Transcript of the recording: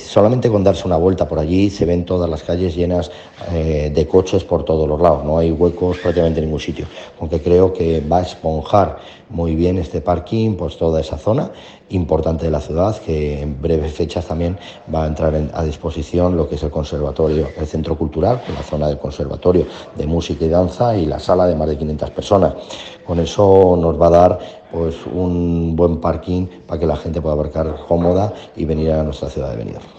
solamente con darse una vuelta por allí se ven todas las calles llenas de coches por todos los lados, no hay huecos prácticamente en ningún sitio, aunque creo que va a esponjar muy bien este parking, pues toda esa zona importante de la ciudad, que en breves fechas también va a entrar a disposición lo que es el conservatorio, el centro cultural, la zona del conservatorio de música y danza y la sala de más de 500 personas. Con eso nos va a dar pues un buen parking para que la gente pueda aparcar cómoda y venir a nuestra ciudad de Benidorm.